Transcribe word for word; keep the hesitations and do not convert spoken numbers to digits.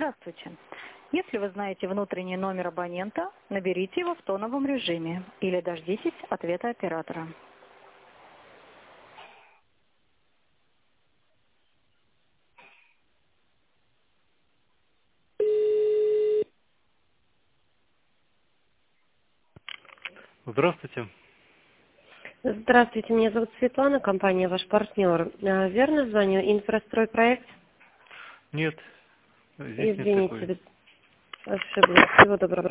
Здравствуйте. Если вы знаете внутренний номер абонента, наберите его в тоновом режиме или дождитесь ответа оператора. Здравствуйте. Здравствуйте, меня зовут Светлана, компания «Ваш партнер». А, Верно звоню? Инфрастройпроект? Нет, здесь нет такой. Извините, ошиблась. Всего доброго.